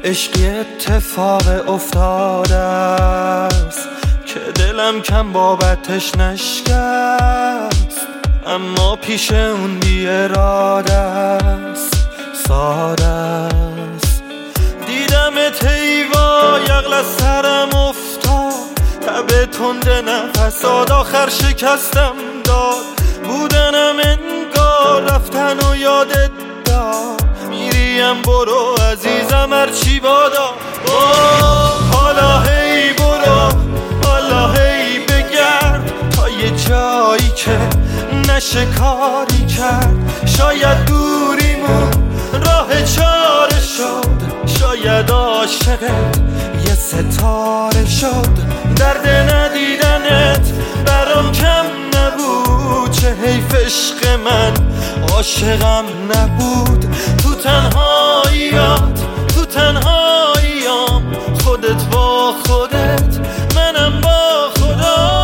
عشقی اتفاق افتاده است که دلم کم بابتش نشکست، اما پیش اون بی اراده است، ساده است. دیدمت ایوا یغل از سرم افتاد، تب تند نفسات آخر شکستم داد. بودنم انگار رفتن و یادت داد، میریم برو عزیزم هرچی بادا. حالا هی برو، حالا هی بگرد تا یه جایی که نشه کاری کرد. شاید دوریمون راه چاره شد، شاید عاشقت یه ستاره شد. درد ندیدنت برام کم نبود، چه حیف عشق من عاشقم نبود. تو تنهاییات، تو تنهاییام، خودت با خودت، منم با خدا.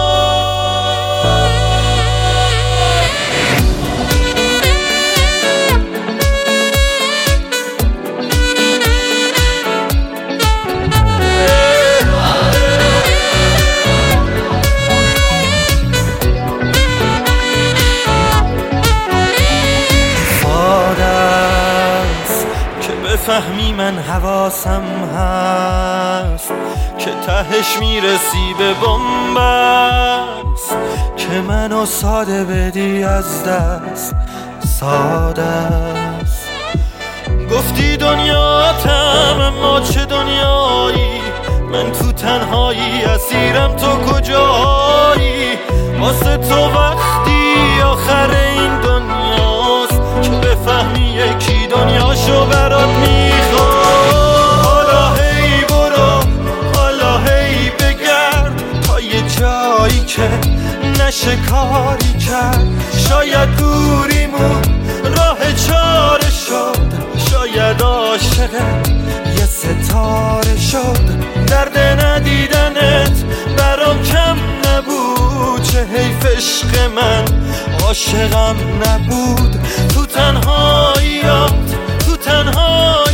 فهمی من حواسم هست که تهش میرسی به بنبست، که منو ساده بدی از دست، ساده است. گفتی دنیاتم اما چه دنیایی، من تو تنهایی اسیرم، تو کجایی؟ واسه تو وقتی آخر این دنیاست که بفهمی یکی دنیاشو برات میخواد. حالا هی برو، حالا هی بگرد تا یه جایی که نشه کاری کرد. شاید دوریمون راه چاره شد، شاید عاشقت یه ستاره شد. درد ندیدنت برام کم نبود، چه حیف عشق من عاشقم نبود. تو تنهاییات، تو تنهاییات،